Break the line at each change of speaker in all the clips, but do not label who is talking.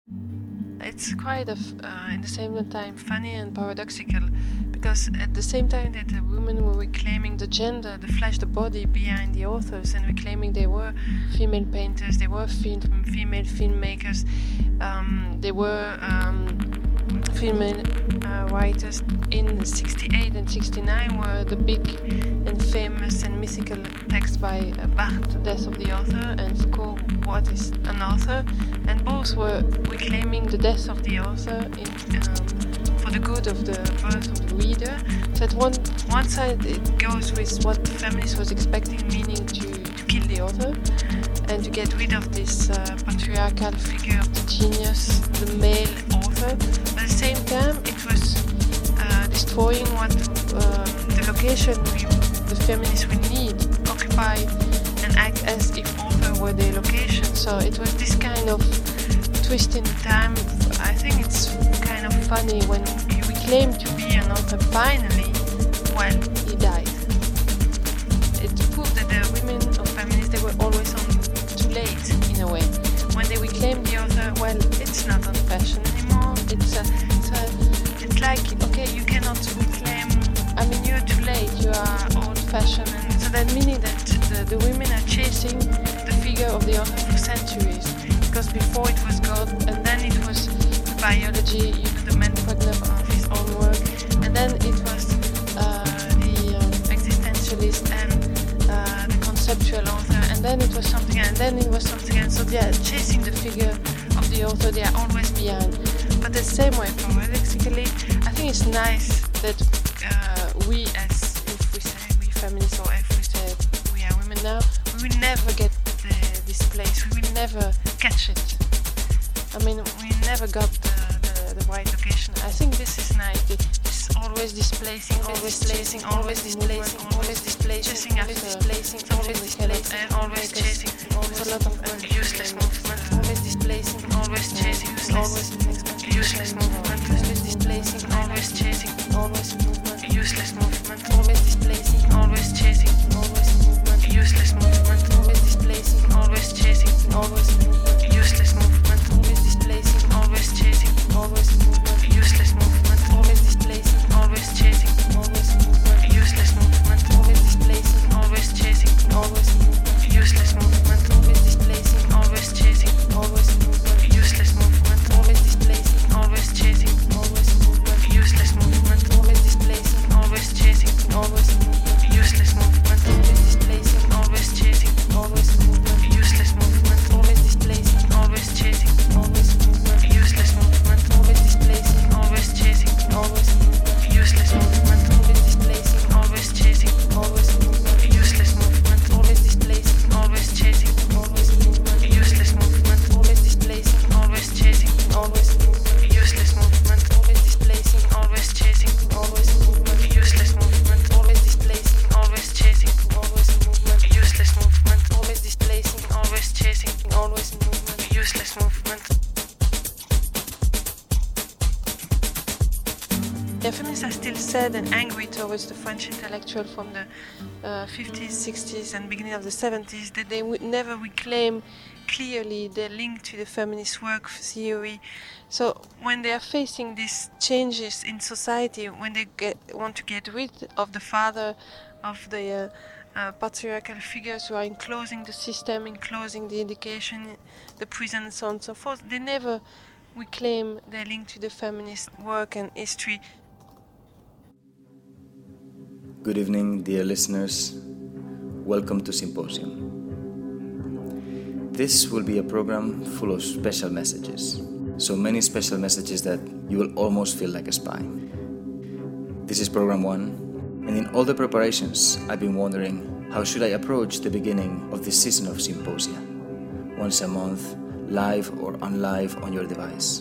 It's quite in the same time funny and paradoxical, because at the same time that the women were reclaiming the gender, the flesh, the body behind the authors, and reclaiming they were female painters, they were female filmmakers, they were female writers in 68 and 69 were the big and famous and mythical texts by Barthes, The Death of the Author, and Foucault, What is an Author? And both were reclaiming the death of the author for the good of the birth of the reader. So at one side it goes with what the feminist was expecting, meaning to kill the author and to get rid of this patriarchal figure of the genius, the male author. But at the same time it was destroying what the location the feminists would need, occupy and act as if author were their location. So it was this kind of twist in time. I think it's kind of funny when he reclaimed to be an author finally, well, he died. It proved that the women of feminists, they were always on too late in a way. When they reclaimed the author, well, it's not on fashion anymore. It's like, okay, you cannot reclaim, I mean, you're too late, you are old-fashioned. And so that meaning that the women are chasing the figure of the author for centuries. Because before it was God, and then it was the biology, the man pregnant of his own work, and then it was the existentialist and the conceptual author, and then it was something, and then it was something, and so they are chasing the figure of the author, they are always behind. But the same way, paradoxically, I think it's nice that we, as if we say we feminists, or if we say we are women now, we will never get this place, we will never catch it. I mean, we never got the right location. I think this is nice. It's always displacing, always displacing, always displacing, always displacing, chasing after displacing, always displacing, and always chasing. It's a lot of useless movement. Always displacing, always chasing, always useless movement. Always displacing, always chasing, always movement. Useless movement. Always displacing, always chasing, always movement. Useless movement. Always displacing, always chasing, always movement. Useless movement. Always displacing, always chasing, always movement. Useless movement. Always displacing, always chasing, always movement. Useless movement. Always displacing, always chasing, always movement. Useless movement. Always displacing, always chasing, always movement. Useless movement. Always displacing, always chasing, always movement. Useless movement. Always displacing, always chasing, always movement. Useless movement. Always displacing, always chasing, always movement. Useless movement. Always displacing, always chasing, always movement. Useless movement. Always displacing, always chasing, always movement. Useless movement. Always displacing, always chasing, always movement. Useless movement. Always displacing, always chasing, always movement. Useless movement. Always displacing, always chasing, always movement. Useless movement. Always displacing, always chasing, always movement. Useless movement. Always displacing, always chasing, always movement. Useless movement. Always displacing, always chasing, always movement. Useless movement. The feminists are still sad and angry towards the French intellectual from the 50s, 60s and beginning of the 70s that they would never reclaim clearly their link to the feminist work theory. So when they are facing these changes in society, when they want to get rid of the father, of the patriarchal figures who are enclosing the system, enclosing the education, the prison and so on and so forth, they never reclaim their link to the feminist work and history.
Good evening, dear listeners. Welcome to Symposium. This will be a program full of special messages. So many special messages that you will almost feel like a spy. This is program 1, and in all the preparations, I've been wondering how should I approach the beginning of this season of Symposia, once a month, live or unlive on your device.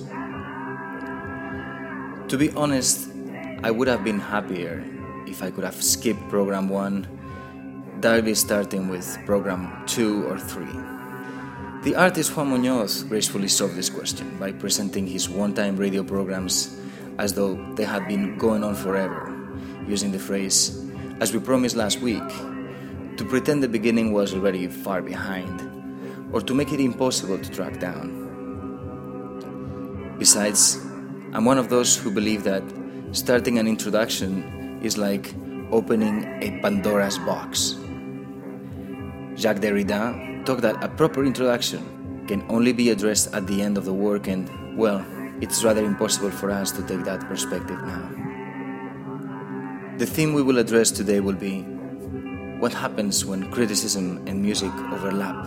To be honest, I would have been happier if I could have skipped program 1, directly starting with program 2 or 3. The artist Juan Muñoz gracefully solved this question by presenting his one-time radio programs as though they had been going on forever, using the phrase, as we promised last week, to pretend the beginning was already far behind, or to make it impossible to track down. Besides, I'm one of those who believe that starting an introduction is like opening a Pandora's box. Jacques Derrida taught that a proper introduction can only be addressed at the end of the work, and, well, it's rather impossible for us to take that perspective now. The theme we will address today will be what happens when criticism and music overlap.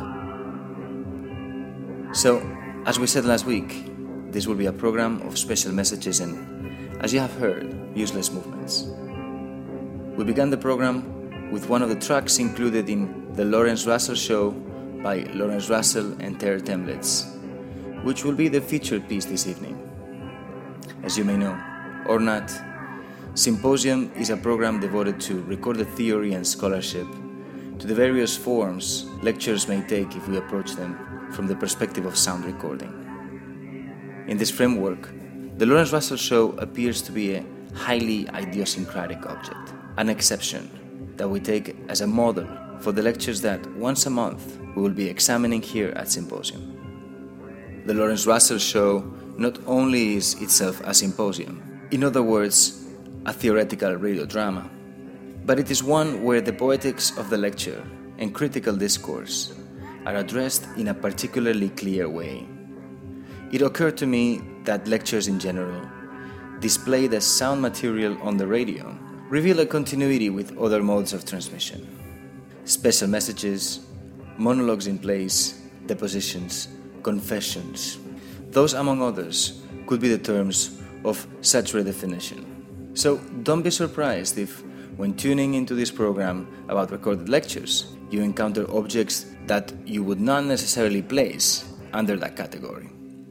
So, as we said last week, this will be a program of special messages and, as you have heard, useless movements. We began the program with one of the tracks included in The Lawrence Russell Show by Lawrence Russell and Terror Templates, which will be the featured piece this evening. As you may know, or not, Symposium is a program devoted to recorded theory and scholarship, to the various forms lectures may take if we approach them from the perspective of sound recording. In this framework, the Lawrence Russell Show appears to be a highly idiosyncratic object, an exception that we take as a model for the lectures that once a month we will be examining here at Symposium. The Lawrence Russell Show not only is itself a symposium, in other words, a theoretical radio drama, but it is one where the poetics of the lecture and critical discourse are addressed in a particularly clear way. It occurred to me that lectures in general, displayed as sound material on the radio, reveal a continuity with other modes of transmission. Special messages, monologues in plays, depositions, confessions, those among others could be the terms of such redefinition. So don't be surprised if, when tuning into this program about recorded lectures, you encounter objects that you would not necessarily place under that category.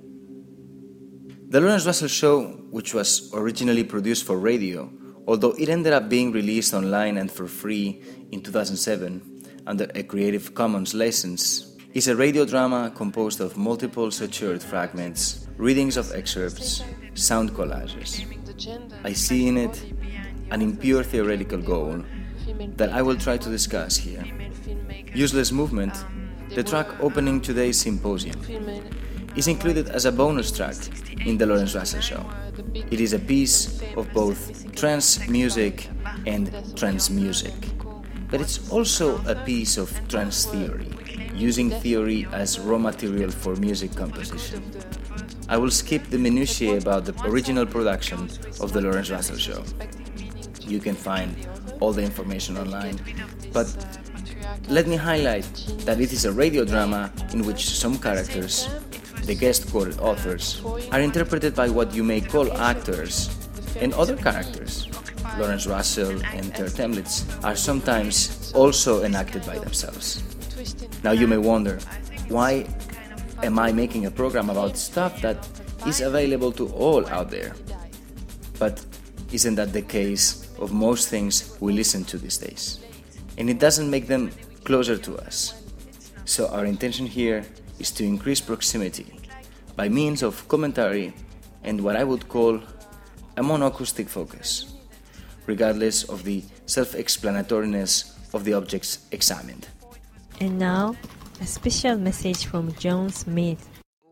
The Lawrence Russell Show, which was originally produced for radio, although it ended up being released online and for free in 2007 under a Creative Commons license, is a radio drama composed of multiple sutured fragments, readings of excerpts, sound collages. I see in it an impure theoretical goal that I will try to discuss here. Useless Movement, the track opening today's symposium, is included as a bonus track in the Lawrence Russell Show. It is a piece of both trance music and trance music, but it's also a piece of trance theory, using theory as raw material for music composition. I will skip the minutiae about the original production of the Lawrence Russell Show. You can find all the information online, but let me highlight that it is a radio drama in which some characters, the guest-quoted authors, are interpreted by what you may call actors, and other characters, Lawrence Russell and Terror Templates, are sometimes also enacted by themselves. Now you may wonder, why am I making a program about stuff that is available to all out there? But isn't that the case of most things we listen to these days? And it doesn't make them closer to us. So our intention here is to increase proximity by means of commentary and what I would call a monoacoustic focus, regardless of the self-explanatoriness of the objects examined.
And now, a special message from John Smith.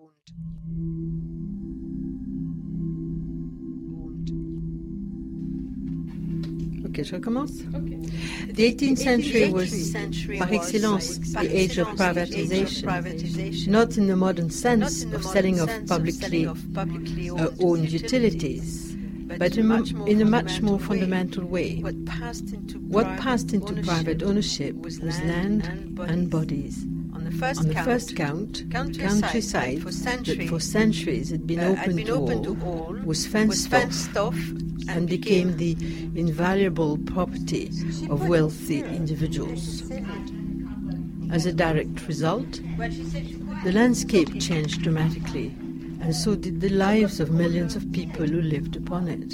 Ok, je recommence. The 18th century was, par excellence, the age of privatization, not in the modern sense of selling off publicly owned utilities, but in a much more fundamental way. What passed into private ownership was land and bodies. On the first count, countryside that for centuries had been open to all was fenced off and became the invaluable property of wealthy individuals. As a direct result, the landscape changed dramatically, and so did the lives of millions of people who lived upon it.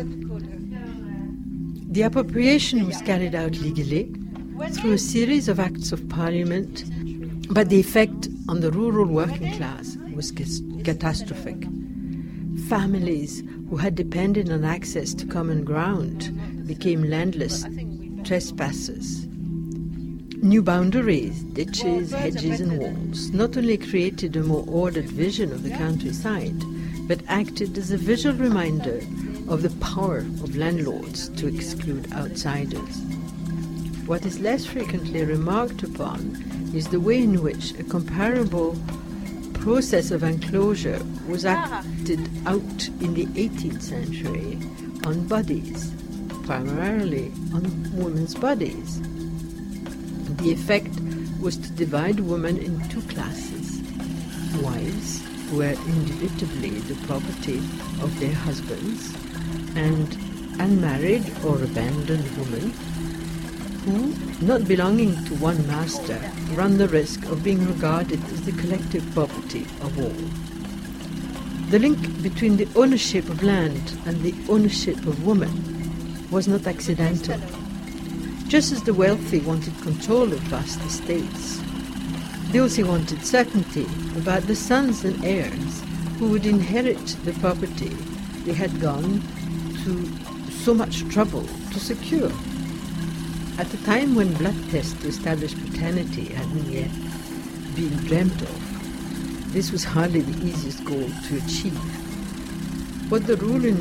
The appropriation was carried out legally through a series of acts of parliament, but the effect on the rural working class was catastrophic. Families who had depended on access to common ground became landless trespassers. New boundaries, ditches, hedges and walls not only created a more ordered vision of the countryside, but acted as a visual reminder of the power of landlords to exclude outsiders. What is less frequently remarked upon is the way in which a comparable process of enclosure was acted out in the 18th century on bodies, primarily on women's bodies. The effect was to divide women in two classes: wives, who were indubitably the property of their husbands, and unmarried or abandoned women, who, not belonging to one master, run the risk of being regarded as the collective property of all. The link between the ownership of land and the ownership of women was not accidental. Just as the wealthy wanted control of vast estates, they also wanted certainty about the sons and heirs who would inherit the property they had gone to so much trouble to secure. At a time when blood tests to establish paternity hadn't yet been dreamt of, this was hardly the easiest goal to achieve. What the ruling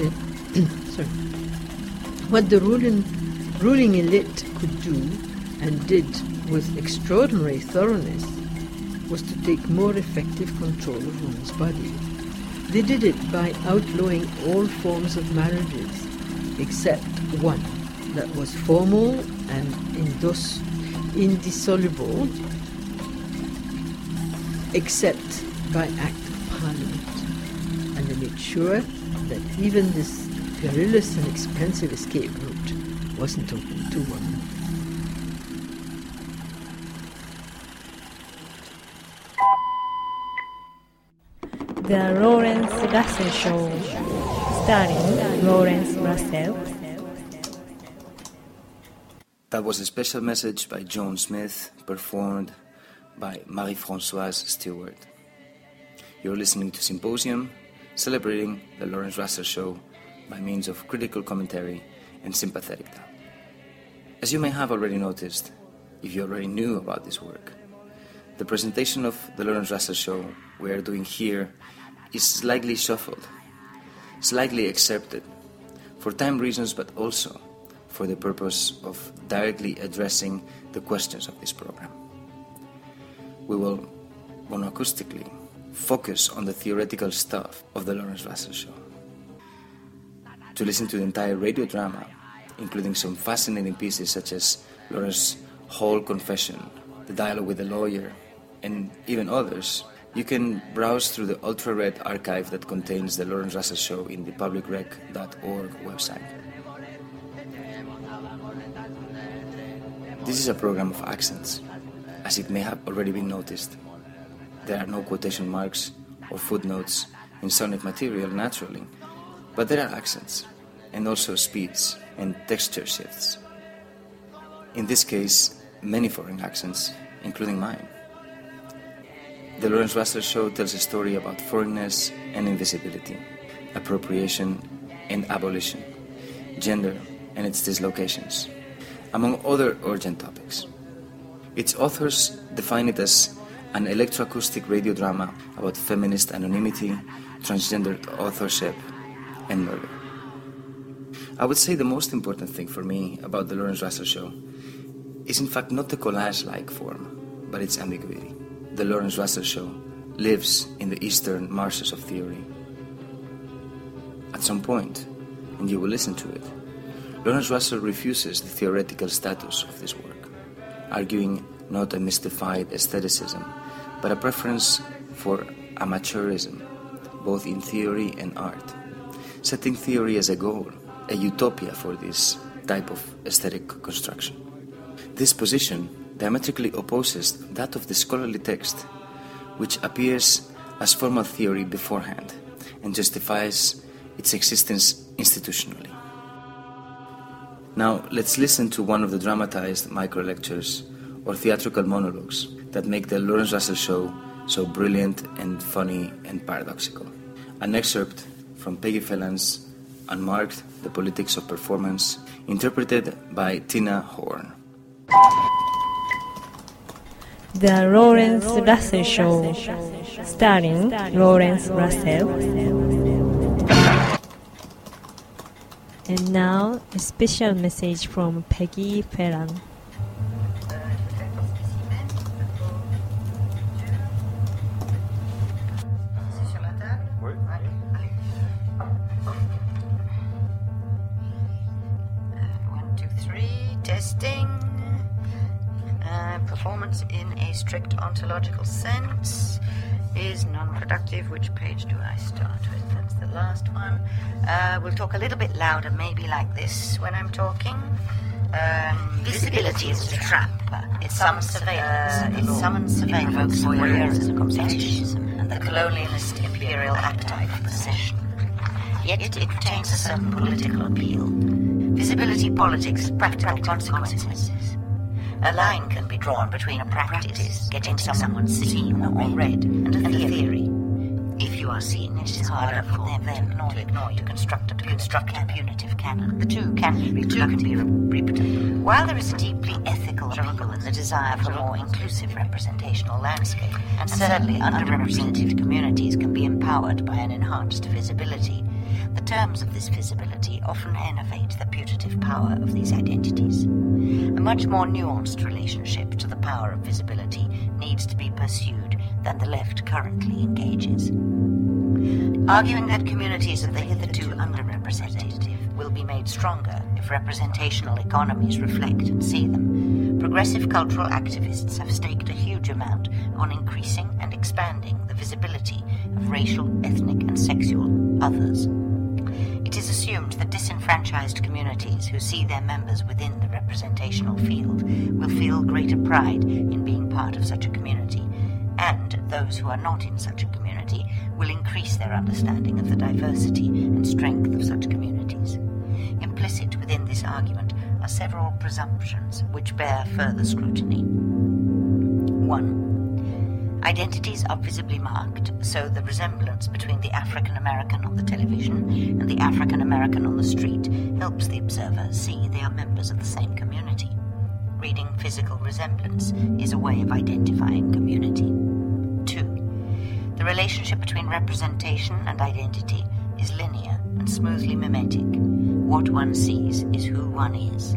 elite could do, and did with extraordinary thoroughness, was to take more effective control of women's bodies. They did it by outlawing all forms of marriages, except one that was formal and thus indissoluble, except by Act of Parliament. And they made sure that even this perilous and expensive escape route wasn't open to women.
The Lawrence Russell Show, starring Lawrence Russell.
That was a special message by Joan Smith, performed by Marie-Françoise Stewart. You're listening to Symposium, celebrating the Lawrence Russell Show by means of critical commentary and sympathetic doubt. As you may have already noticed, if you already knew about this work, the presentation of the Lawrence Russell Show we are doing here is slightly shuffled, slightly accepted, for time reasons, but also for the purpose of directly addressing the questions of this program. We will monoacoustically focus on the theoretical stuff of the Lawrence Russell Show. To listen to the entire radio drama, including some fascinating pieces such as Lawrence Hall Confession, The Dialogue with the Lawyer, and even others, you can browse through the ultra-red archive that contains the Lawrence Russell Show in the publicrec.org website. This is a program of accents, as it may have already been noticed. There are no quotation marks or footnotes in sonic material naturally, but there are accents, and also speeds and texture shifts. In this case, many foreign accents, including mine. The Lawrence Russell Show tells a story about foreignness and invisibility, appropriation and abolition, gender and its dislocations, among other urgent topics. Its authors define it as an electroacoustic radio drama about feminist anonymity, transgender authorship, and murder. I would say the most important thing for me about the Lawrence Russell Show is in fact not the collage-like form, but its ambiguity. The Lawrence Russell Show lives in the eastern marshes of theory. At some point, and you will listen to it, Lawrence Russell refuses the theoretical status of this work, arguing not a mystified aestheticism, but a preference for amateurism, both in theory and art, setting theory as a goal, a utopia for this type of aesthetic construction. This position diametrically opposes that of the scholarly text, which appears as formal theory beforehand and justifies its existence institutionally. Now, let's listen to one of the dramatized micro-lectures or theatrical monologues that make the Lawrence Russell Show so brilliant and funny and paradoxical. An excerpt from Peggy Phelan's Unmarked, The Politics of Performance, interpreted by Tina Horn.
The Lawrence Russell Show, starring Lawrence Russell. And now, a special message from Peggy Phelan.
Testing. Performance in a strict ontological sense is non-productive. Which page do I start with? That's the last one. We'll talk a little bit louder, maybe like this when I'm talking. Visibility is a trap. It summons surveillance, voyeurism, fetishism, and the colonialist imperial appetite for possession. Yet it retains a certain political appeal. Visibility politics has practical consequences. A line can be drawn between a practice, getting someone seen or read, and a theory. If you are seen, it is harder for them to ignore you, to construct a punitive canon. The two can be reproductive. While there is a deeply ethical appeal in the desire for a more inclusive representational landscape, and certainly underrepresented communities can be empowered by an enhanced visibility, the terms of this visibility often enervate the putative power of these identities. A much more nuanced relationship to the power of visibility needs to be pursued than the left currently engages. Arguing that communities of the hitherto underrepresented will be made stronger if representational economies reflect and see them, progressive cultural activists have staked a huge amount on increasing and expanding the visibility of racial, ethnic, and sexual others. It is assumed that disenfranchised communities who see their members within the representational field will feel greater pride in being part of such a community, and those who are not in such a community will increase their understanding of the diversity and strength of such communities. Implicit within this argument are several presumptions which bear further scrutiny. 1. Identities are visibly marked, so the resemblance between the African American on the television and the African American on the street helps the observer see they are members of the same community. Reading physical resemblance is a way of identifying community. 2. The relationship between representation and identity is linear and smoothly mimetic. What one sees is who one is.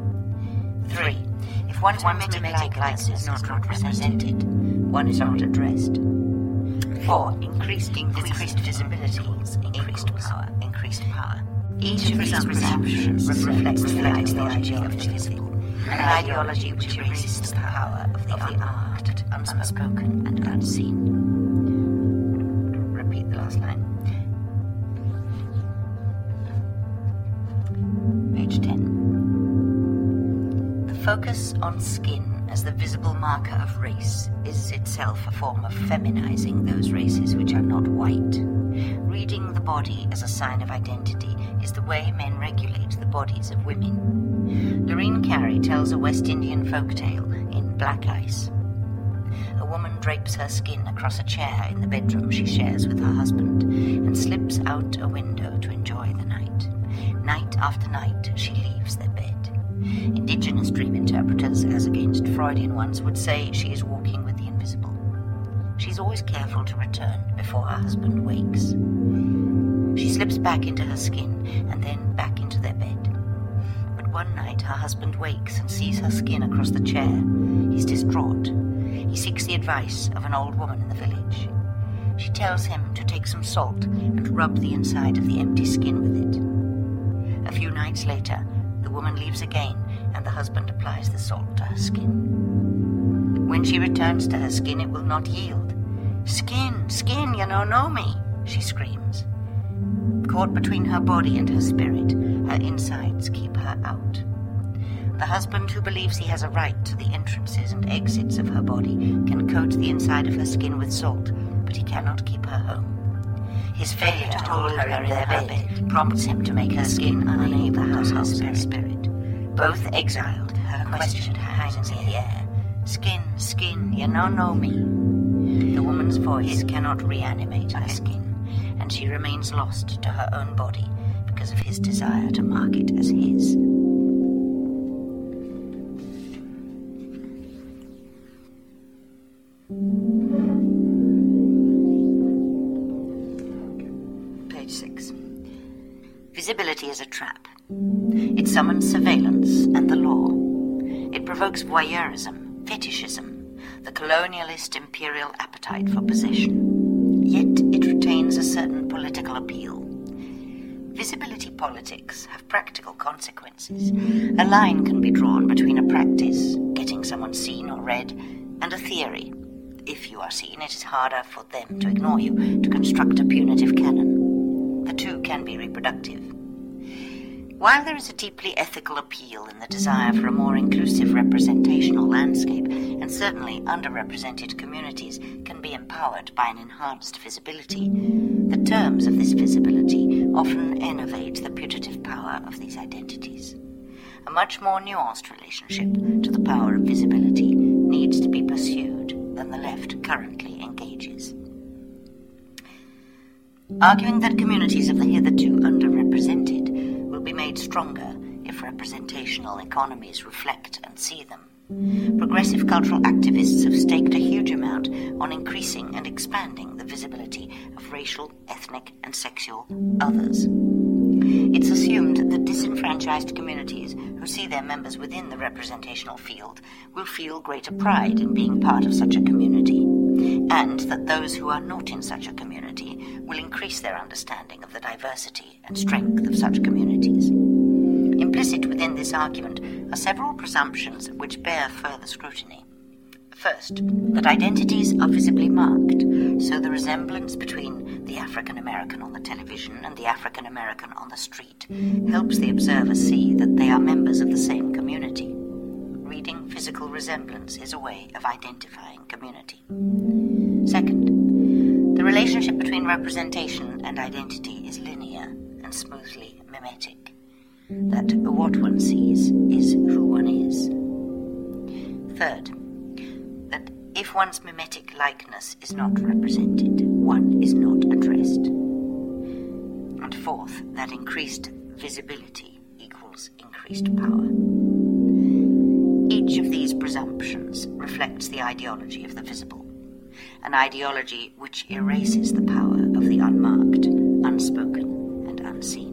3. If one's mimetic likeness is not represented, one is not addressed. 4. Increased visibility, increased power. Each of these presumptions reflects the ideology of the visible, an ideology which erases the power of the unmarked, unspoken, and unseen. Repeat the last line. Page 10. The focus on skin as the visible marker of race is itself a form of feminizing those races which are not white. Reading the body as a sign of identity is the way men regulate the bodies of women. Lorraine Carey tells a West Indian folktale in Black Ice. A woman drapes her skin across a chair in the bedroom she shares with her husband and slips out a window to enjoy the night. Night after night, she leaves their bed. Indigenous dream interpreters, as against Freudian ones, would say she is walking with the invisible. She's always careful to return before her husband wakes. She slips back into her skin and then back into their bed. But one night her husband wakes and sees her skin across the chair. He's distraught. He seeks the advice of an old woman in the village. She tells him to take some salt and rub the inside of the empty skin with it. A few nights later, the woman leaves again, and the husband applies the salt to her skin. When she returns to her skin, it will not yield. "Skin, skin, you don't know me," she screams. Caught between her body and her spirit, her insides keep her out. The husband, who believes he has a right to the entrances and exits of her body, can coat the inside of her skin with salt, but he cannot keep her home. His failure to hold her in their bed prompts him to make her skin unable to house her spirit. Both exiled, her question hangs in the air. "Skin, skin, you don't know me." The woman's voice cannot reanimate her skin, and she remains lost to her own body because of his desire to mark it as his. 36. Visibility is a trap. It summons surveillance and the law. It provokes voyeurism, fetishism, the colonialist imperial appetite for possession. Yet it retains a certain political appeal. Visibility politics have practical consequences. A line can be drawn between a practice, getting someone seen or read, and a theory. If you are seen, it is harder for them to ignore you, to construct a punitive canon. The two can be reproductive. While there is a deeply ethical appeal in the desire for a more inclusive representational landscape, and certainly underrepresented communities can be empowered by an enhanced visibility, the terms of this visibility often innovate the putative power of these identities. A much more nuanced relationship to the power of visibility needs to be pursued than the left currently engages. Arguing that communities of the hitherto underrepresented will be made stronger if representational economies reflect and see them, progressive cultural activists have staked a huge amount on increasing and expanding the visibility of racial, ethnic, and sexual others. It's assumed that disenfranchised communities who see their members within the representational field will feel greater pride in being part of such a community, and that those who are not in such a community will increase their understanding of the diversity and strength of such communities. Implicit within this argument are several presumptions which bear further scrutiny. First, that identities are visibly marked, so the resemblance between the African American on the television and the African American on the street helps the observer see that they are members of the same community. Reading physical resemblance is a way of identifying community. Second, the relationship between representation and identity is linear and smoothly mimetic. That what one sees is who one is. Third, that if one's mimetic likeness is not represented, one is not addressed. And fourth, that increased visibility equals increased power. Each of these presumptions reflects the ideology of the visible, an ideology which erases the power of the unmarked, unspoken, and unseen.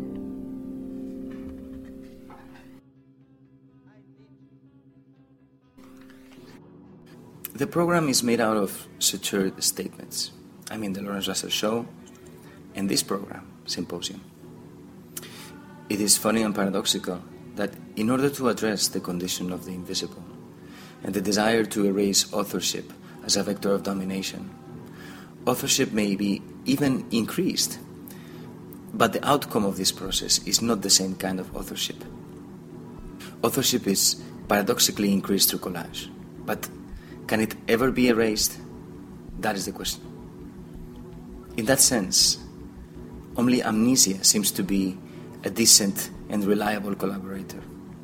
The program is made out of sutured statements. I mean the Lawrence Russell Show and this program, Symposium. It is funny and paradoxical that in order to address the condition of the invisible and the desire to erase authorship as a vector of domination, authorship may be even increased, but the outcome of this process is not the same kind of authorship. Authorship is paradoxically increased through collage, but can it ever be erased? That is the question. In that sense, only amnesia seems to be a decent and reliable collaborator.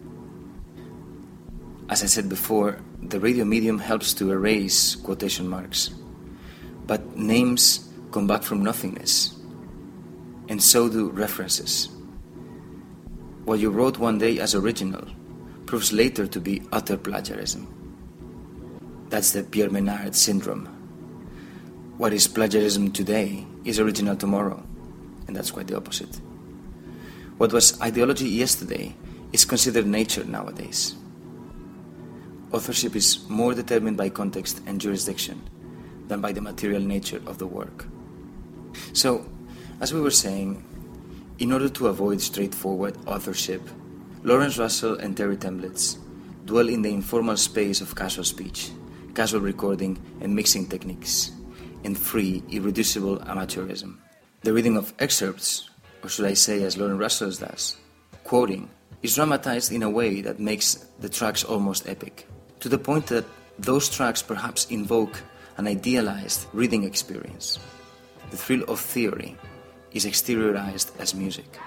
As I said before, the radio medium helps to erase quotation marks, but names come back from nothingness, and so do references. What you wrote one day as original proves later to be utter plagiarism. That's the Pierre Menard syndrome. What is plagiarism today is original tomorrow, and that's quite the opposite. What was ideology yesterday is considered nature nowadays. Authorship is more determined by context and jurisdiction than by the material nature of the work. So, as we were saying, in order to avoid straightforward authorship, Lawrence Russell and Terry Temblitz dwell in the informal space of casual speech, casual recording and mixing techniques, and free, irreducible amateurism. The reading of excerpts, or should I say as Lawrence Russell does, quoting, is dramatized in a way that makes the tracks almost epic, to the point that those tracks perhaps invoke an idealized reading experience. The thrill of theory is exteriorized as music.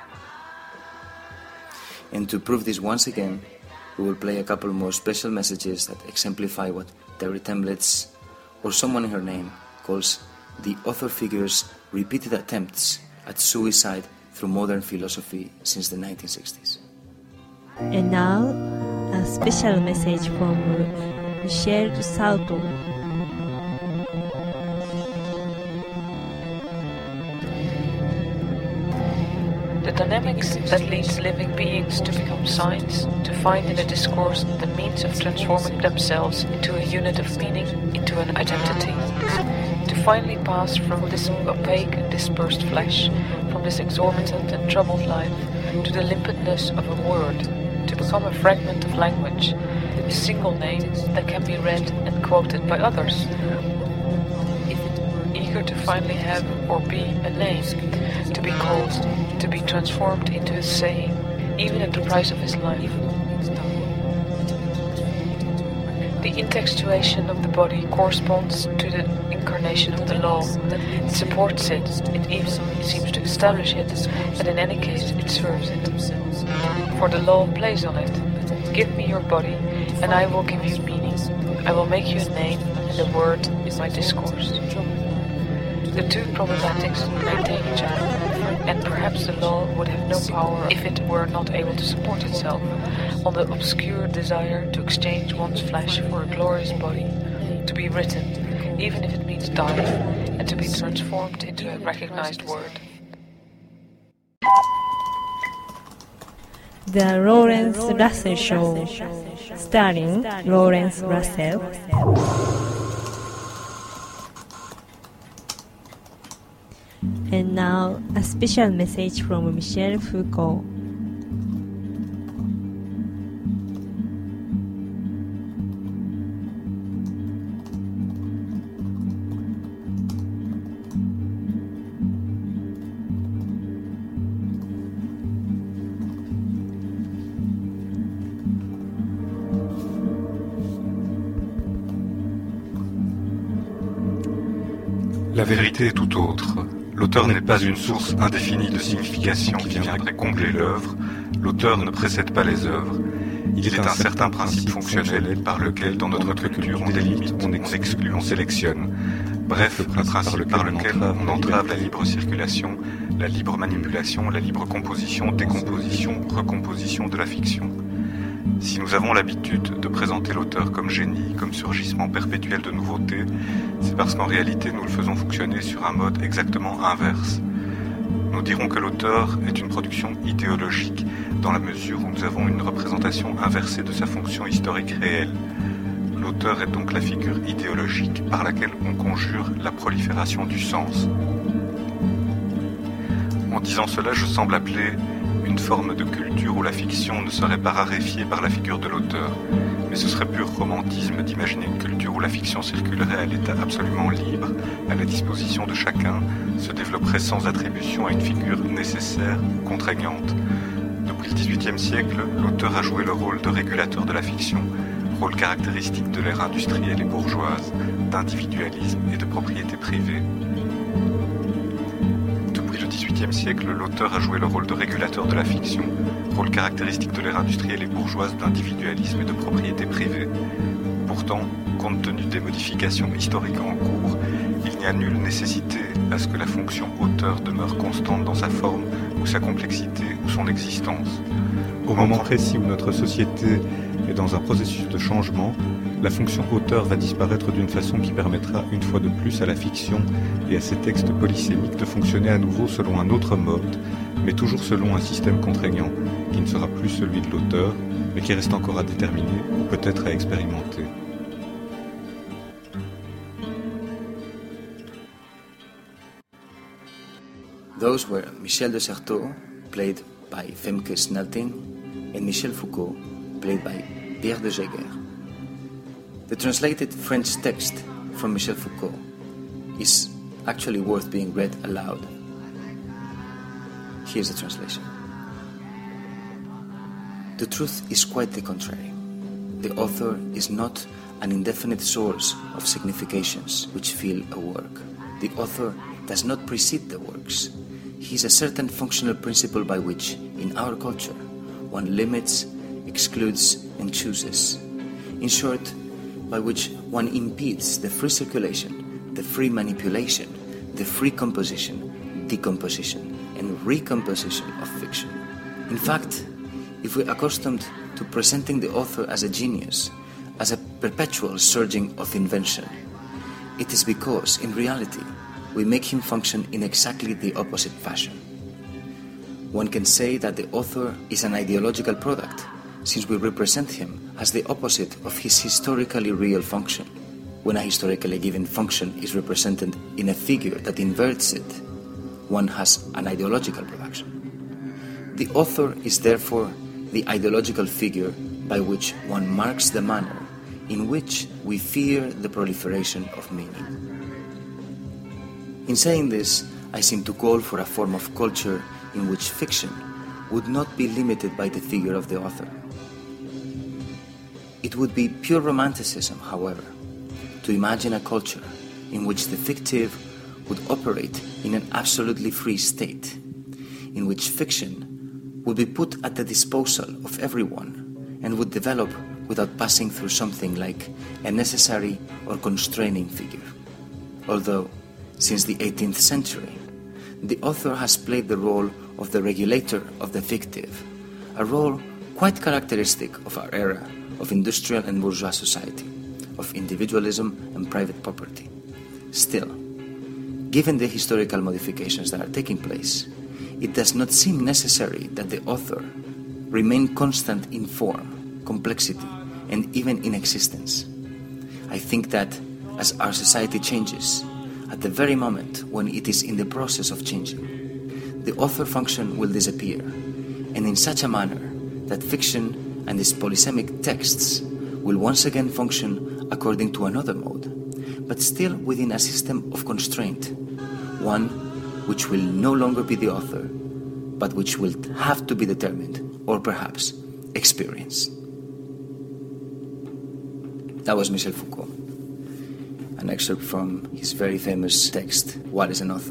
And to prove this once again, we will play a couple more special messages that exemplify what Terry Temblitz, or someone in her name, calls the author figure's repeated attempts at suicide through modern philosophy since the 1960s.
And now, a special message from Michel Sardou.
The dynamics that leads living beings to become signs, to find in a discourse the means of transforming themselves into a unit of meaning, into an identity. To finally pass from this opaque and dispersed flesh, from this exorbitant and troubled life, to the limpidness of a word, to become a fragment of language, a single name that can be read and quoted by others, eager to finally have or be a name, to be called, to be transformed into a saying, even at the price of his life. The intextuation of the body corresponds to the incarnation of the law. It supports it, it even seems to establish it, and in any case it serves it. For the law plays on it. Give me your body, and I will give you meaning. I will make you a name and a word in my discourse. The two problematics maintain each other, and perhaps the law would have no power if it were not able to support itself on the obscure desire to exchange one's flesh for a glorious body, to be written, even if it means dying, and to be transformed into a recognized word.
The Lawrence Russell Show, starring Lawrence Russell. And now, a special message from Michel Foucault.
La vérité est tout autre. L'auteur n'est pas une source indéfinie de signification qui viendrait combler l'œuvre. L'auteur ne précède pas les œuvres. Il est un certain principe fonctionnel par lequel, dans notre culture, on délimite, on exclut, on sélectionne. Bref, le principe par lequel on entrave la libre circulation, la libre manipulation, la libre composition, décomposition, recomposition de la fiction. Si nous avons l'habitude de présenter l'auteur comme génie, comme surgissement perpétuel de nouveautés, c'est parce qu'en réalité nous le faisons fonctionner sur un mode exactement inverse. Nous dirons que l'auteur est une production idéologique dans la mesure où nous avons une représentation inversée de sa fonction historique réelle. L'auteur est donc la figure idéologique par laquelle on conjure la prolifération du sens. En disant cela, je semble appeler une forme de culture où la fiction ne serait pas raréfiée par la figure de l'auteur, mais ce serait pur romantisme d'imaginer une culture où la fiction circulerait à l'état absolument libre, à la disposition de chacun, se développerait sans attribution à une figure nécessaire ou contraignante. Depuis le XVIIIe siècle, l'auteur a joué le rôle de régulateur de la fiction, rôle caractéristique de l'ère industrielle et bourgeoise, d'individualisme et de propriété privée. Au XVIIIe siècle, l'auteur a joué le rôle de régulateur de la fiction, rôle caractéristique de l'ère industrielle et bourgeoise d'individualisme et de propriété privée. Pourtant, compte tenu des modifications historiques en cours, il n'y a nulle nécessité à ce que la fonction auteur demeure constante dans sa forme ou sa complexité ou son existence. Au moment précis où notre société est dans un processus de changement, la fonction auteur va disparaître d'une façon qui permettra une fois de plus à la fiction et à ses textes polysémiques de fonctionner à nouveau selon un autre mode, mais toujours selon un système contraignant, qui ne sera plus celui de l'auteur, mais qui reste encore à déterminer ou peut-être à expérimenter.
Those were Michel de Certeau, played by Femke Snelting, and Michel Foucault, played by Pierre de Jaeger. The translated French text from Michel Foucault is actually worth being read aloud. Here's the translation. The truth is quite the contrary. The author is not an indefinite source of significations which fill a work. The author does not precede the works. He is a certain functional principle by which, in our culture, one limits, excludes, and chooses. In short, by which one impedes the free circulation, the free manipulation, the free composition, decomposition, and recomposition of fiction. In fact, if we're accustomed to presenting the author as a genius, as a perpetual surging of invention, it is because, in reality, we make him function in exactly the opposite fashion. One can say that the author is an ideological product, since we represent him as the opposite of his historically real function. When a historically given function is represented in a figure that inverts it, one has an ideological production. The author is therefore the ideological figure by which one marks the manner in which we fear the proliferation of meaning. In saying this, I seem to call for a form of culture in which fiction would not be limited by the figure of the author. It would be pure romanticism, however, to imagine a culture in which the fictive would operate in an absolutely free state, in which fiction would be put at the disposal of everyone and would develop without passing through something like a necessary or constraining figure. Although, since the 18th century, the author has played the role of the regulator of the fictive, a role quite characteristic of our era of industrial and bourgeois society, of individualism and private property. Still, given the historical modifications that are taking place, it does not seem necessary that the author remain constant in form, complexity, and even in existence. I think that as our society changes, at the very moment when it is in the process of changing, the author function will disappear, and in such a manner that fiction and its polysemic texts will once again function according to another mode, but still within a system of constraint, one which will no longer be the author, but which will have to be determined, or perhaps experienced. That was Michel Foucault, an excerpt from his very famous text, What is an Author?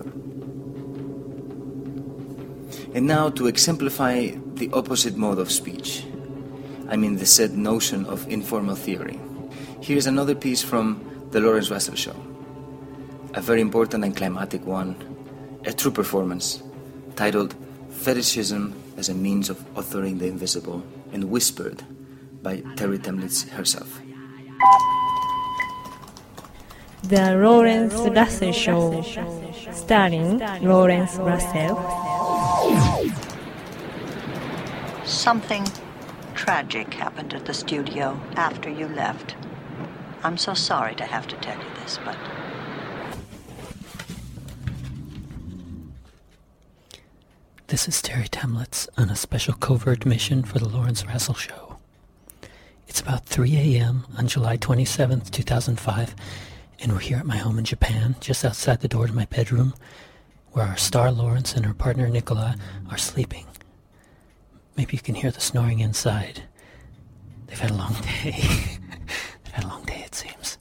And now, to exemplify the opposite mode of speech, I mean the said notion of informal theory, here's another piece from the Lawrence Russell Show, a very important and climatic one, a true performance, titled Fetishism as a Means of Authoring the Invisible, and whispered by Terry Temlitz herself.
The Lawrence Russell Show, starring Lawrence Russell.
Something tragic happened at the studio after you left. I'm so sorry to have to tell you this, but...
This is Terry Temlitz on a special covert mission for the Lawrence Russell Show. It's about 3 a.m. on July 27th, 2005, and we're here at my home in Japan, just outside the door to my bedroom, where our star Lawrence and her partner Nicola are sleeping. Maybe you can hear the snoring inside. They've had a long day. They've had a long day, it seems.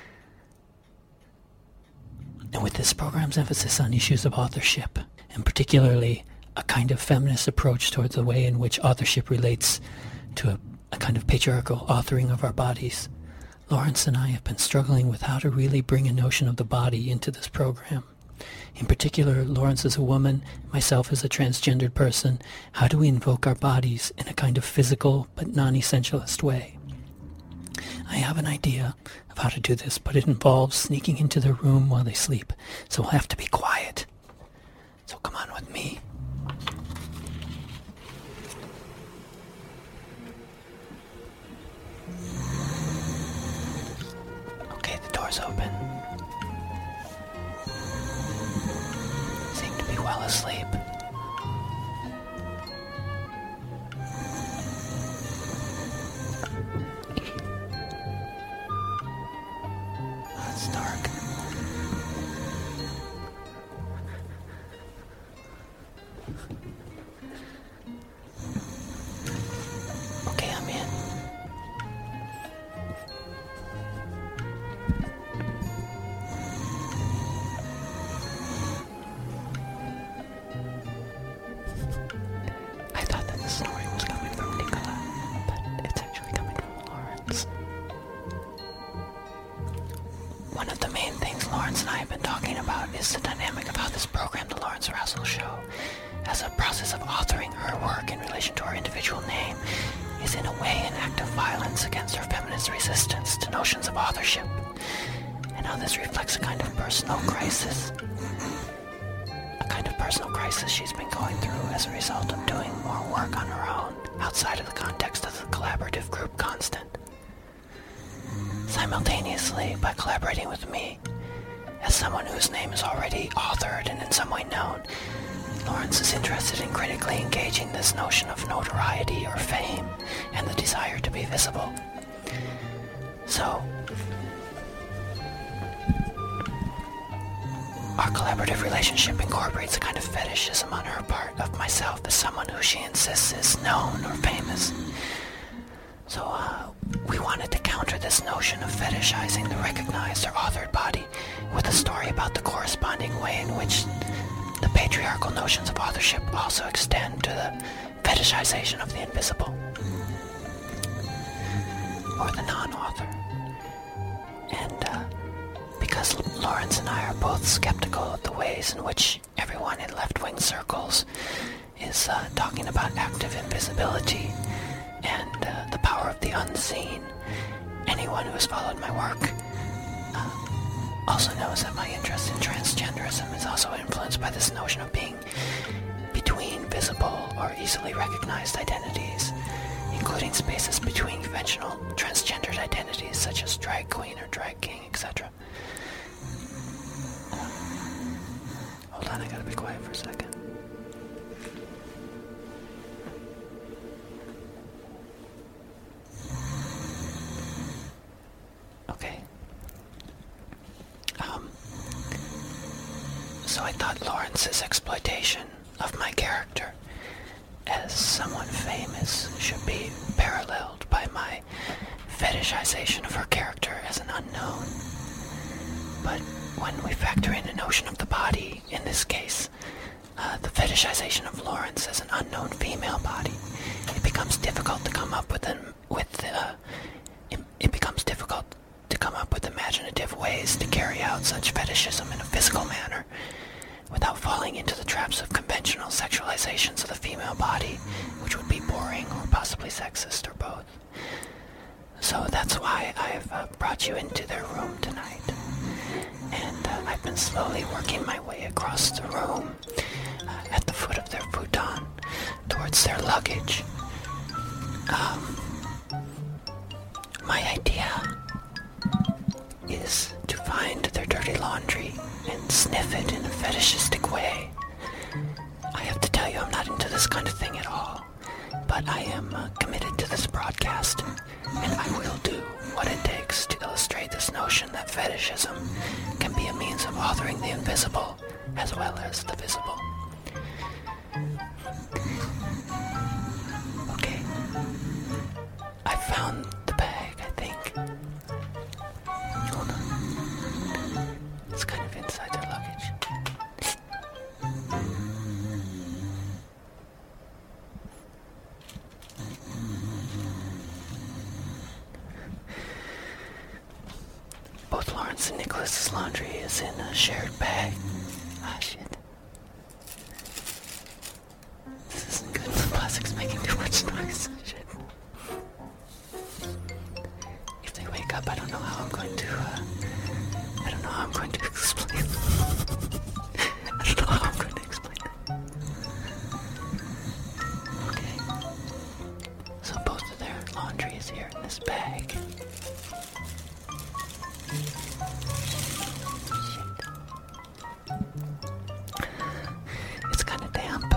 And with this program's emphasis on issues of authorship, and particularly a kind of feminist approach towards the way in which authorship relates to a kind of patriarchal authoring of our bodies, Lawrence and I have been struggling with how to really bring a notion of the body into this program. In particular, Lawrence is a woman, myself as a transgendered person. How do we invoke our bodies in a kind of physical but non-essentialist way? I have an idea of how to do this, but it involves sneaking into their room while they sleep, so we'll have to be quiet. So come on with me. Okay, the door's open. Seem to be well asleep. Oh, it's dark. Okay, I'm in. I thought that the snoring was coming from Nicola, but it's actually coming from Lawrence. One of the main things Lawrence and I have been talking about is the dynamic of how this program, The Lawrence Russell Show, as a process of authoring her work in relation to her individual name, is in a way an act of violence against her feminist resistance to notions of authorship, and how this reflects a kind of personal crisis. A kind of personal crisis she's been going through as a result of doing more work on her own outside of the context of the collaborative group constant. Simultaneously, by collaborating with me, as someone whose name is already authored and in some way known, Lawrence is interested in critically engaging this notion of notoriety or fame and the desire to be visible. So, our collaborative relationship incorporates a kind of fetishism on her part of myself as someone who she insists is known or famous. So, we wanted to counter this notion of fetishizing the recognized or authored body with a story about the corresponding way in which the patriarchal notions of authorship also extend to the fetishization of the invisible, or the non-author. And because Lawrence and I are both skeptical of the ways in which everyone in left-wing circles is talking about active invisibility and the power of the unseen, anyone who has followed my work also knows that my interest in transgenderism is also influenced by this notion of being between visible or easily recognized identities, including spaces between conventional transgendered identities such as drag queen or drag king, etc. Hold on, I gotta be quiet for a second. Okay. So I thought Lawrence's exploitation of my character as someone famous should be paralleled by my fetishization of her character as an unknown. But when we factor in the notion of the body, in this case, the fetishization of Lawrence as an unknown female body, it becomes difficult to come up with imaginative ways to carry out such fetishism in a physical manner without falling into the traps of conventional sexualizations of the female body, which would be boring or possibly sexist or both. So that's why I've brought you into their room tonight. And I've been slowly working my way across the room at the foot of their futon towards their luggage. My idea is to find their dirty laundry and sniff it in a fetishistic way. I have to tell you, I'm not into this kind of thing at all, but I am committed to this broadcast, and I will do what it takes to illustrate this notion that fetishism can be a means of authoring the invisible as well as the visible. Okay. I found the bag, I think. Hold on. It's kind of inside their luggage. Both Lawrence and Nicholas's laundry is in a shared bag. Ah, shit. This isn't good. The plastic's making too much noise. Shit. If they wake up, I don't know how I'm going to explain. I don't know how I'm going to explain it. Okay. So both of their laundry is here in this bag. It's kind of damp.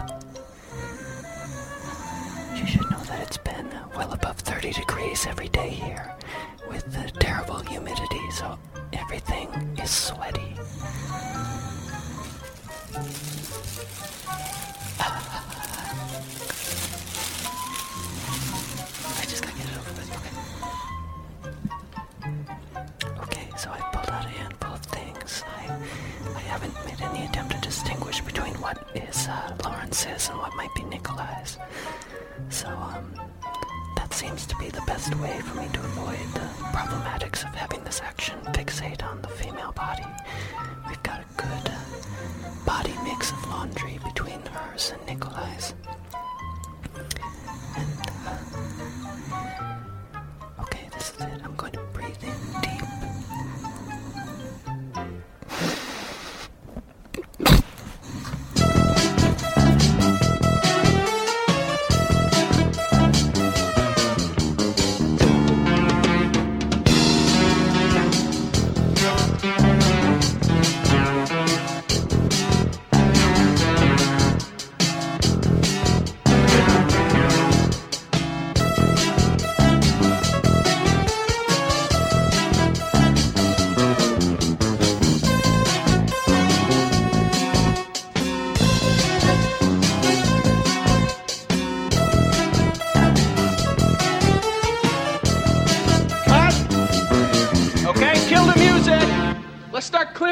You should know that it's been well above 30 degrees every day here, with terrible humidity, so everything is sweaty. I just gotta get it over with, okay. Okay, so I pulled out a handful of things. I haven't made any attempt to distinguish between what is Lawrence's and what might be Nikolai's. So, that seems to be the best way for me to avoid the problematics of having this action fixate on the female body. We've got a good body mix of laundry between hers and Nikolai's. And, okay, this is it. I'm going to breathe in deep.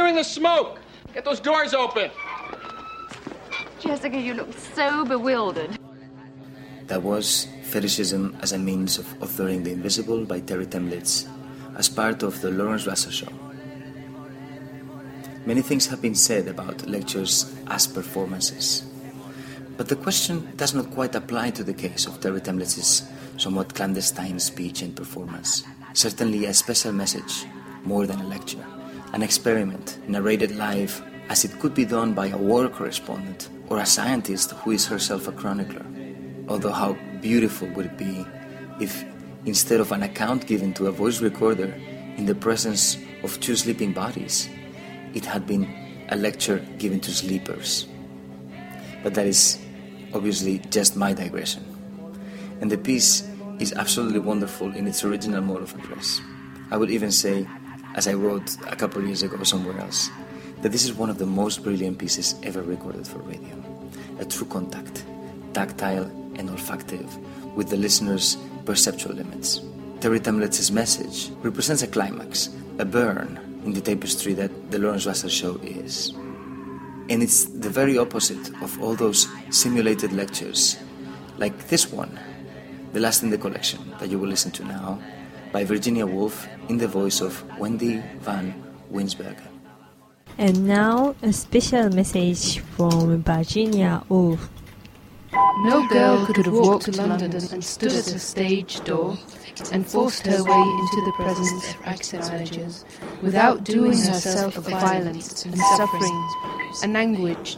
clearing the smoke! Get those doors open!
Jessica, you look so bewildered.
That was Fetishism as a Means of Authoring the Invisible by Terry Temlitz, as part of the Lawrence Russell Show. Many things have been said about lectures as performances, but the question does not quite apply to the case of Terry Temlitz's somewhat clandestine speech and performance. Certainly a special message, more than a lecture, an experiment narrated live as it could be done by a war correspondent or a scientist who is herself a chronicler. Although how beautiful would it be if, instead of an account given to a voice recorder in the presence of two sleeping bodies, it had been a lecture given to sleepers. But that is obviously just my digression. And the piece is absolutely wonderful in its original mode of address. I would even say, as I wrote a couple of years ago somewhere else, that this is one of the most brilliant pieces ever recorded for radio. A true contact, tactile and olfactive, with the listener's perceptual limits. Terry Temlitz's message represents a climax, a burn in the tapestry that the Lawrence Russell Show is. And it's the very opposite of all those simulated lectures, like this one, the last in the collection that you will listen to now, by Virginia Woolf in the voice of Wendy van Winsbergen.
And now, a special message from Virginia Woolf.
No girl could have walked to London and stood at a stage door and forced her way into the presence of actor managers without doing herself a violence and suffering, an anguish.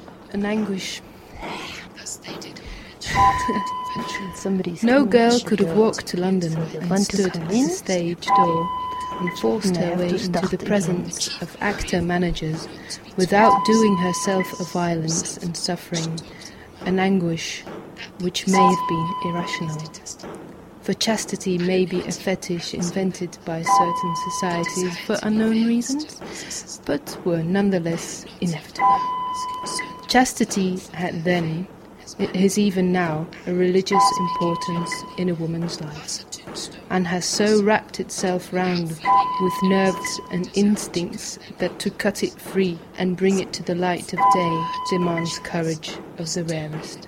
No girl could have walked to London and stood at a stage door and forced her way into the presence of actor managers without doing herself a violence and suffering, an anguish which may have been irrational. For chastity may be a fetish invented by certain societies for unknown reasons, but were nonetheless inevitable. Chastity had then, it has even now, a religious importance in a woman's life, and has so wrapped itself round with nerves and instincts that to cut it free and bring it to the light of day demands courage of the rarest.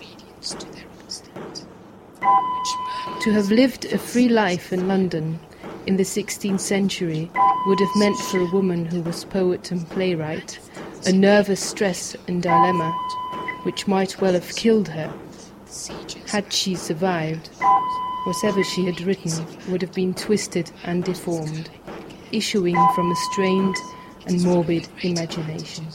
To have lived a free life in London in the 16th century would have meant for a woman who was poet and playwright a nervous stress and dilemma which might well have killed her. Had she survived, whatever she had written would have been twisted and deformed, issuing from a strained and morbid imagination.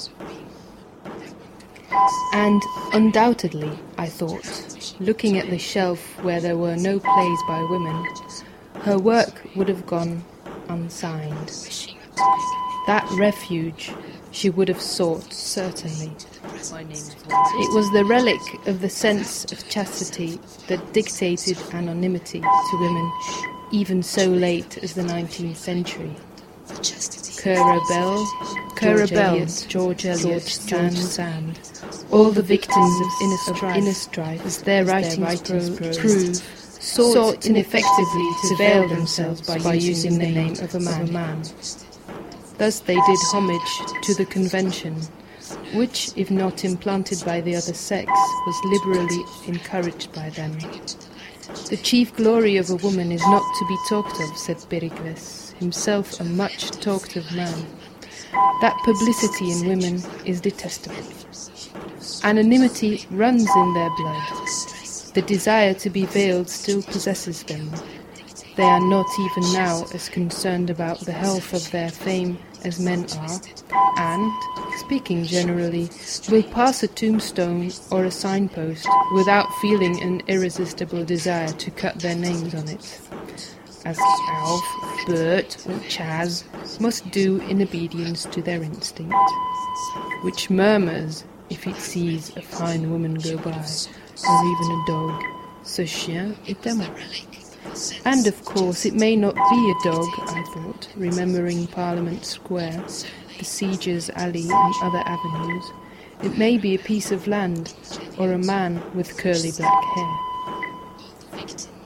And undoubtedly, I thought, looking at the shelf where there were no plays by women, her work would have gone unsigned. That refuge she would have sought, certainly. It was the relic of the sense of chastity that dictated anonymity to women, even so late as the 19th century. Currer Bell, George Eliot, Sand, all the victims of inner strife, as their writings prove, sought ineffectively to veil themselves by using the name of a man. Thus they did homage to the convention, which, if not implanted by the other sex, was liberally encouraged by them. The chief glory of a woman is not to be talked of, said Pericles, himself a much talked of man. That publicity in women is detestable. Anonymity runs in their blood. The desire to be veiled still possesses them. They are not even now as concerned about the health of their fame as men are, and, speaking generally, will pass a tombstone or a signpost without feeling an irresistible desire to cut their names on it, as Alf, Bert, or Chaz must do in obedience to their instinct, which murmurs if it sees a fine woman go by, or even a dog, ce chien est à moi. And of course it may not be a dog, I thought, remembering Parliament Square, the Sieges Alley and other avenues. It may be a piece of land, or a man with curly black hair.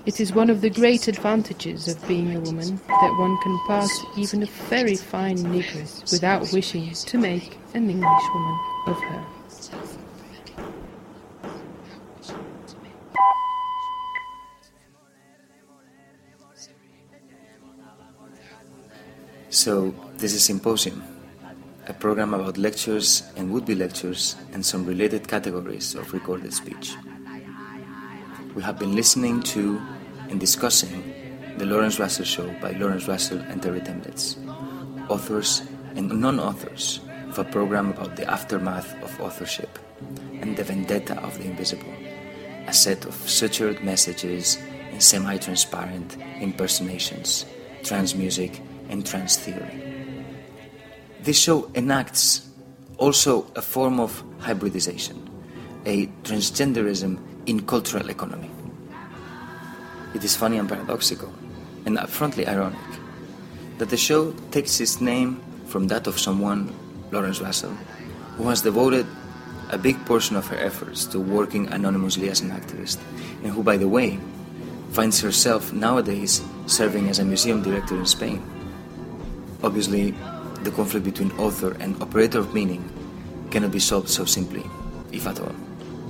It is one of the great advantages of being a woman that one can pass even a very fine negress without wishing to make an Englishwoman of her.
So, this is Symposium, a program about lectures and would-be lectures and some related categories of recorded speech. We have been listening to and discussing The Lawrence Russell Show by Lawrence Russell and Terry Temlitz, authors and non-authors of a program about the aftermath of authorship and the vendetta of the invisible, a set of sutured messages and semi-transparent impersonations, trans music, and trans theory. This show enacts also a form of hybridization, a transgenderism in cultural economy. It is funny and paradoxical, and upfrontly ironic, that the show takes its name from that of someone, Lawrence Russell, who has devoted a big portion of her efforts to working anonymously as an activist, and who, by the way, finds herself nowadays serving as a museum director in Spain. Obviously, the conflict between author and operator of meaning cannot be solved so simply, if at all.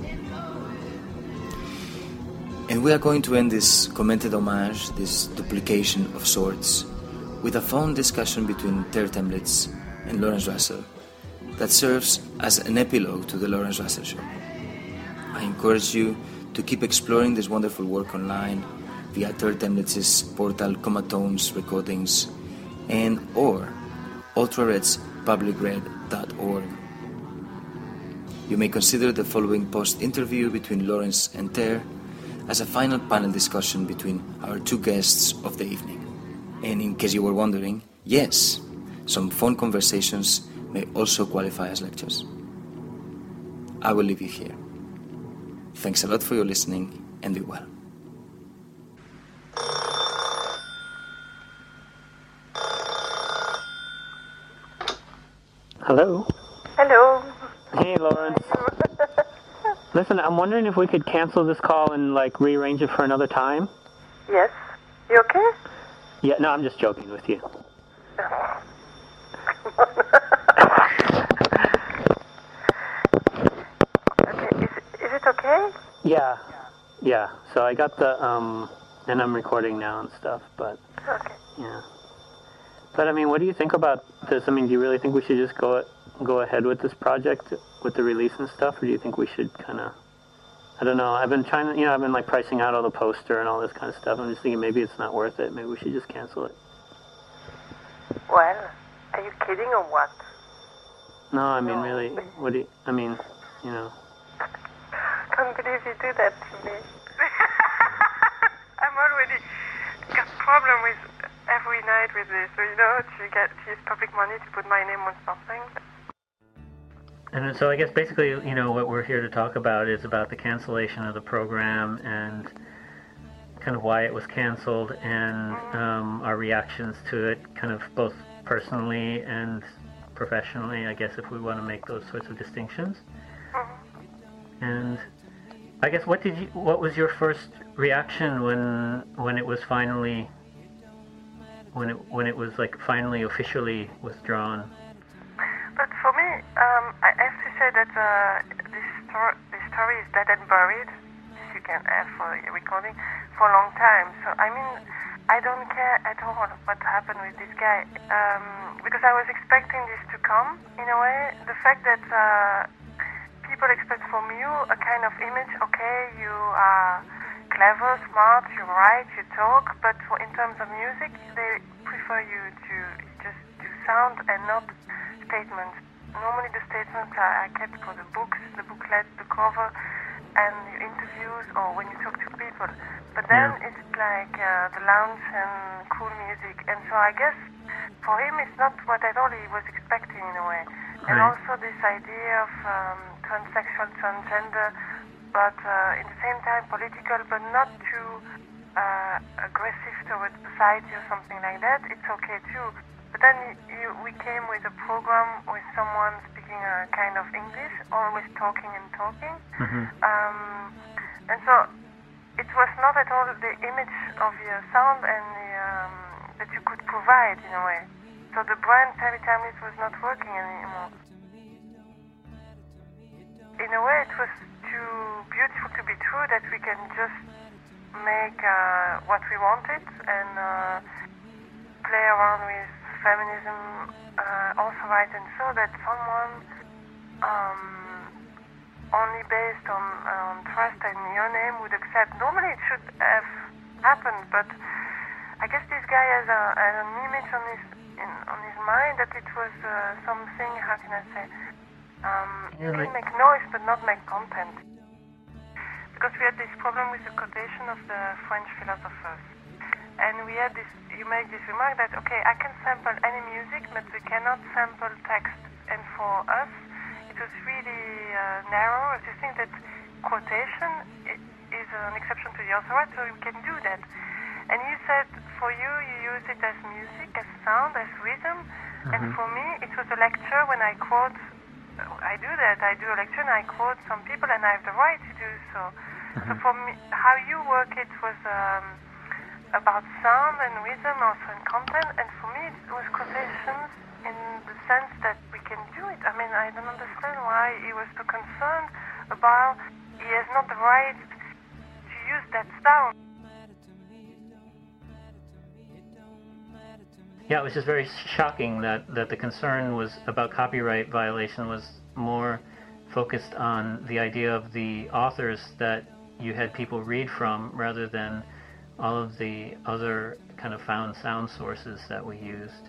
And we are going to end this commented homage, this duplication of sorts, with a phone discussion between Terry Temlitz and Lawrence Russell that serves as an epilogue to the Lawrence Russell Show. I encourage you to keep exploring this wonderful work online via Terry Temlitz's portal Comatones Recordings and or ultrared's publicred.org. You may consider the following post-interview between Lawrence and Ter as a final panel discussion between our two guests of the evening. And in case you were wondering, yes, some phone conversations may also qualify as lectures. I will leave you here. Thanks a lot for your listening, and be well.
Hello.
Hello.
Hey, Lawrence. Listen, I'm wondering if we could cancel this call and, rearrange it for another time?
Yes. You okay?
Yeah, no, I'm just joking with you.
Okay, is it okay?
Yeah. So I got the, and I'm recording now and stuff, but...
Okay.
Yeah. But, what do you think about this? Do you really think we should just go ahead with this project, with the release and stuff, or do you think we should kind of, I don't know, I've been trying to, I've been pricing out all the poster and all this kind of stuff. I'm just thinking maybe it's not worth it. Maybe we should just cancel it.
Well, are you kidding or what?
No, really, what do you,
Can't believe you do that to me. I'm already got problem with every night with this, so to use public money to put my name on something.
And so I guess basically, what we're here to talk about is about the cancellation of the program and kind of why it was canceled and our reactions to it, kind of both personally and professionally, I guess, if we want to make those sorts of distinctions. And I guess what was your first reaction when it was finally finally officially withdrawn?
But for me, I have to say that this story is dead and buried, as you can add for a recording, for a long time. So, I don't care at all what happened with this guy, because I was expecting this to come, in a way. The fact that people expect from you a kind of image, okay, you are clever, smart, you write, you talk, but in terms of music, they prefer you to just do sound and not statements. Normally the statements are kept for the books, the booklet, the cover, and your interviews or when you talk to people. But then it's the lounge and cool music. And so I guess for him it's not what at all he was expecting in a way. And also this idea of transsexual, transgender, but in the same time political, but not too aggressive towards society or something like that. It's okay too. But then we came with a program with someone speaking a kind of English, always talking and talking.
Mm-hmm.
And so it was not at all the image of the sound and that you could provide in a way. So the brand Fairy Timeless was not working anymore. In a way, it was too beautiful to be true that we can just make what we wanted and play around with feminism, also right, and so that someone only based on trust and your name would accept. Normally it should have happened, but I guess this guy has an image on his mind that it was something, how can I say, you can make noise but not make content. Because we had this problem with the quotation of the French philosophers. And we had this, you make this remark that, okay, I can sample any music, but we cannot sample text. And for us, it was really narrow to think that quotation is an exception to the authority, so we can do that. And you said, for you, you use it as music, as sound, as rhythm. And for me, it was a lecture when I quote, I do that, I do a lecture and I quote some people and I have the right to do so. So for me, how you work it was about sound and rhythm, also in content, and for me it was quotations in the sense that we can do it. I mean, I don't understand why he was so concerned about he has not the right to use that sound.
Yeah, it was just very shocking that the concern was about copyright violation was more focused on the idea of the authors that you had people read from rather than all of the other kind of found sound sources that we used.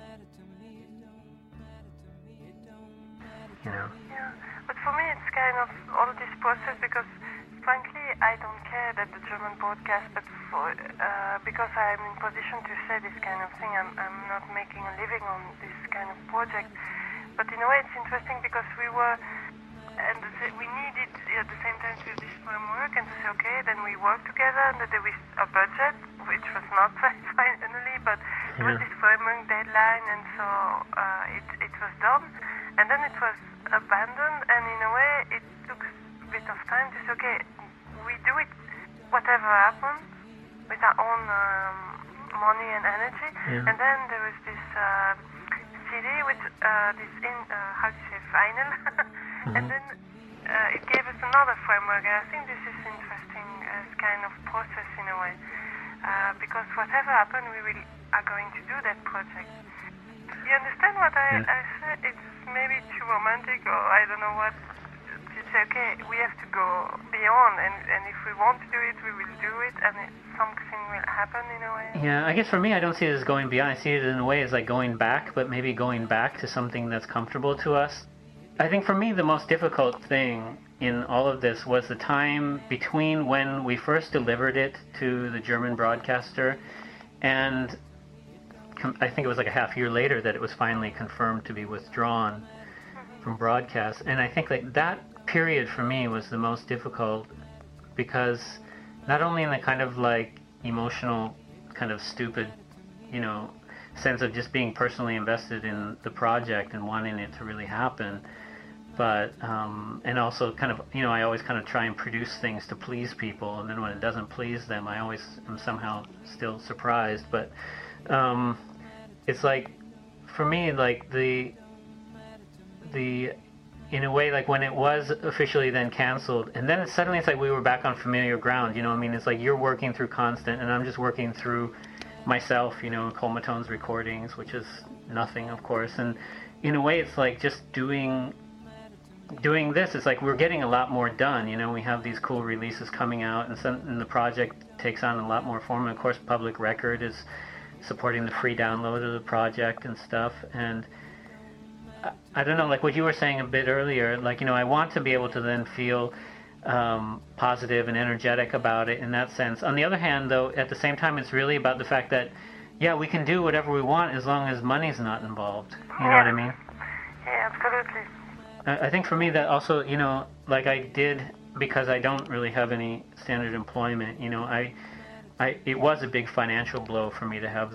You know?
Yeah, but for me it's kind of all this process because frankly I don't care that the German broadcast, but for, because I'm in position to say this kind of thing, I'm not making a living on this kind of project. But in a way it's interesting because we were, and we needed at the same time to do this framework and to say, okay, then we work together and there was a budget, which was not finally, but there was this framework deadline, and so it was done. And then it was abandoned, and in a way it took a bit of time to say, okay, we do it whatever happens with our own money and energy. And then there was this CD with this how to say, vinyl. And then it gave us another framework, and I think this is interesting as kind of process in a way, because whatever happens, we are going to do that project. You understand what I say? It's maybe too romantic, or I don't know what, to say, okay, we have to go beyond, and if we want to do it, we will do it, and something will happen in a way.
Yeah, I guess for me, I don't see it as going beyond. I see it in a way as like going back, but maybe going back to something that's comfortable to us. I think for me the most difficult thing in all of this was the time between when we first delivered it to the German broadcaster and I think it was like a half year later that it was finally confirmed to be withdrawn from broadcast. And I think like that period for me was the most difficult because not only in the kind of like emotional kind of stupid, you know, sense of just being personally invested in the project and wanting it to really happen, but and also kind of, you know, I always kind of try and produce things to please people, and then when it doesn't please them, I always am somehow still surprised. But it's like, for me, like the in a way, like when it was officially then canceled, and then suddenly it's like we were back on familiar ground, you know what I mean? It's like you're working through Constant, and I'm just working through myself, you know, Colmatone's recordings, which is nothing, of course. And in a way, it's like just doing this, it's like we're getting a lot more done, you know. We have these cool releases coming out, and the project takes on a lot more form. And of course, Public Record is supporting the free download of the project and stuff. And I don't know, like what you were saying a bit earlier, like, you know, I want to be able to then feel positive and energetic about it in that sense. On the other hand, though, at the same time, it's really about the fact that, yeah, we can do whatever we want as long as money's not involved. You know what I mean?
Yeah, absolutely.
I think for me that also, you know, like I did, because I don't really have any standard employment, you know, it was a big financial blow for me to have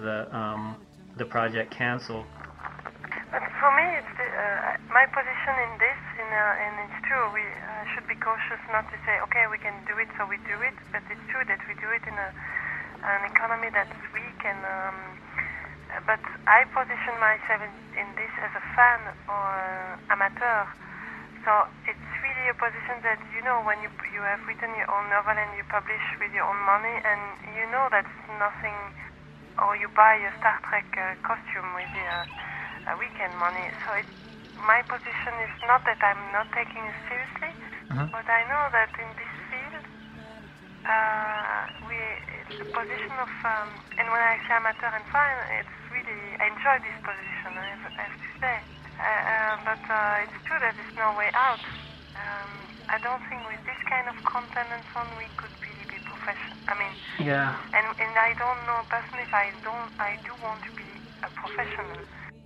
the project canceled.
But for me, it's my position in this, in and it's true, we should be cautious not to say, okay, we can do it, so we do it, but it's true that we do it in an economy that's weak, and but I position myself in this as a fan or amateur, so it's really a position that, you know, when you have written your own novel and you publish with your own money, and you know that's nothing, or you buy a Star Trek costume with your weekend money, so my position is not that I'm not taking it seriously, but I know that in this field, it's a position of, and when I say amateur and fine, it's really, I enjoy this position, I have to say. But it's true that there's no way out. I don't think with this kind of content and so on, we could really be professional. I mean,
yeah.
And I don't know personally if I do want to be a professional.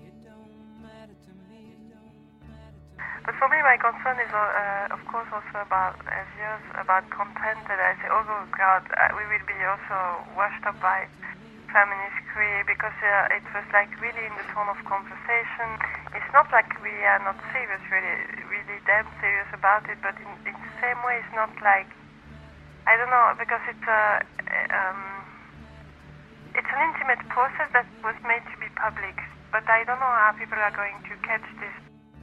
But for me, my concern is, of course, also about, as yours, about content that I say, oh God, we will be also washed up by feminist career, because it was like really in the tone of conversation. It's not like we are not serious, really damn serious about it, but in the same way, it's not like, I don't know, because it's an intimate process that was made to be public, but I don't know how people are going to catch this.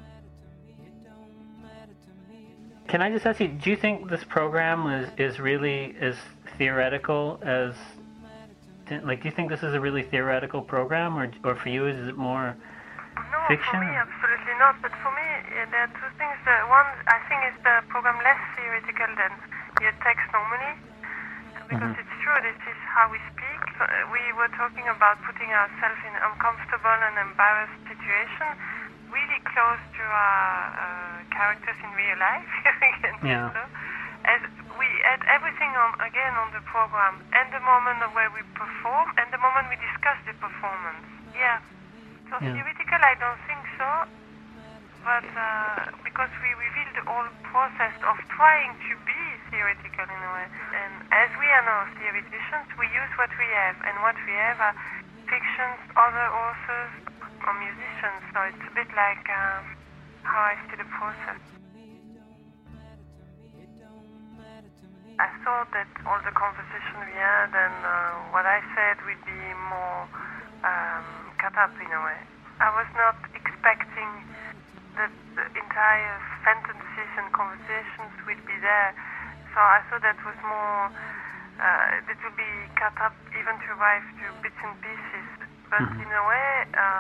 Can I just ask you, do you think this program is really as theoretical as, like, do you think this is a really theoretical program, or for you is it more fiction?
No, for me, absolutely not. But for me, there are two things. One, I think, is the program less theoretical than your text normally, because it's true, this is how we speak. We were talking about putting ourselves in uncomfortable and embarrassed situations, really close to our characters in real life.
Yeah.
So, as we add everything on the program, and the moment where we perform, and the moment we discuss the performance. Yeah. So theoretical, I don't think so, but because we reveal the whole process of trying to be theoretical in a way. And as we are now theoreticians, we use what we have, and what we have are fictions, other authors, or musicians, so it's a bit like how I see the process. I thought that all the conversation we had and what I said would be more cut up in a way. I was not expecting that the entire sentences and conversations would be there, so I thought that was more, it would be cut up even to arrive to bits and pieces. But in a way,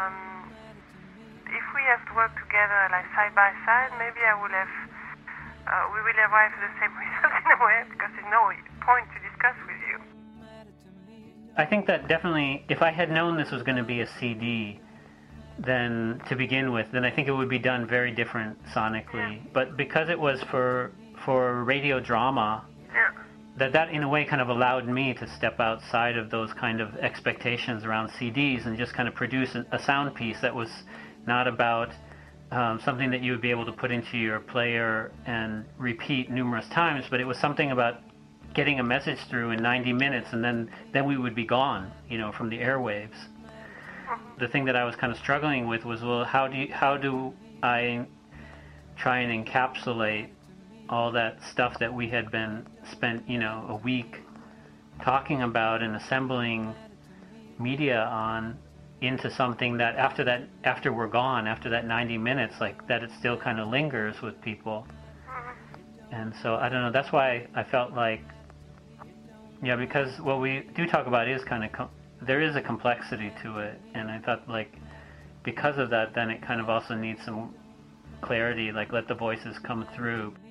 if we have to work together, like side by side, maybe I would have, we will arrive at the same result in a way, because there's no point to discuss with you.
I think that definitely, if I had known this was going to be a CD, then to begin with, then I think it would be done very different sonically. Yeah. But because it was for radio drama, that in a way kind of allowed me to step outside of those kind of expectations around CDs and just kind of produce a sound piece that was not about something that you would be able to put into your player and repeat numerous times, but it was something about getting a message through in 90 minutes, and then we would be gone, from the airwaves. The thing that I was kind of struggling with was, well, how do I try and encapsulate all that stuff that we had been spent, a week talking about and assembling media on into something that after we're gone, after that 90 minutes, like that it still kind of lingers with people. And so, I don't know, that's why I felt like, because what we do talk about is kind of, there is a complexity to it, and I thought, like, because of that, then it kind of also needs some clarity, like let the voices come through.